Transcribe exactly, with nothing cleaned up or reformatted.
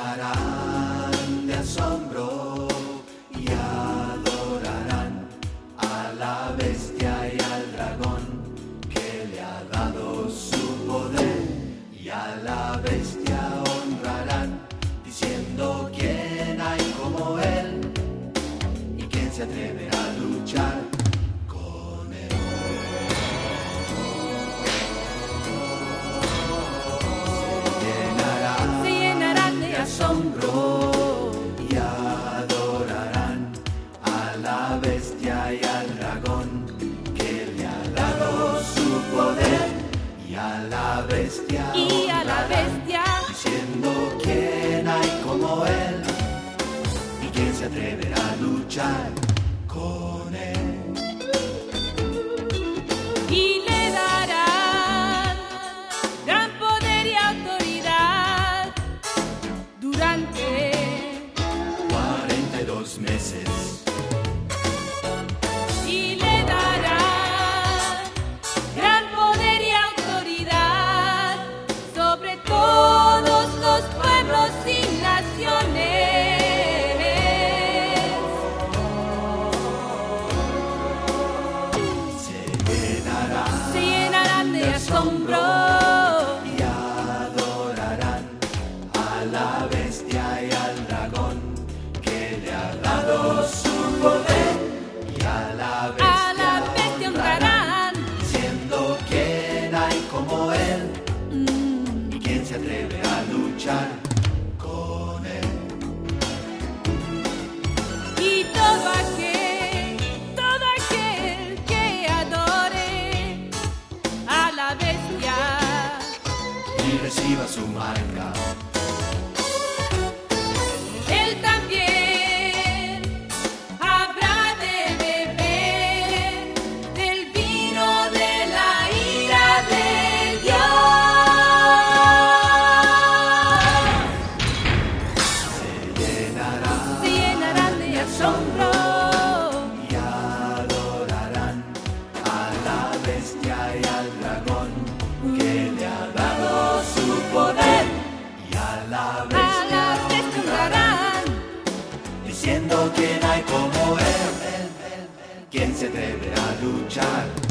llenarán de asombro y adorarán a la bestia y al dragón que le ha dado su poder, y a la bestia honrarán diciendo: ¿quién hay como él? ¿Y quién se atreverá a luchar con él? Se llenarán de asombro y adorarán a la bestia y al dragón que le ha dado su poder, y a la bestia y a la bestia diciendo: ¿quién hay como él? ¿Y quién se atreverá a luchar con él? y le darán gran poder y autoridad durante cuarenta y dos meses. y le darán gran poder y autoridad sobre todos los pueblos y naciones. Se llenarán de asombro Y adorarán a la bestia y al dragón que le ha dado su poder, y a la a bestia, la bestia honrarán. diciendo: ¿quién hay como él? Mm. ¿Y quién se atreve a luchar con él? Y todo aquel, todo aquel que adore a la bestia Y reciba su marca. él también habrá de beber del vino de la ira de Dios. Se llenará Se llenarán de asombro y adorarán a la bestia y al dragón que le ha dado su poder, y a la a bestia la bestia honrarán. diciendo: ¿quién hay como él? ¿Quién se atreverá a luchar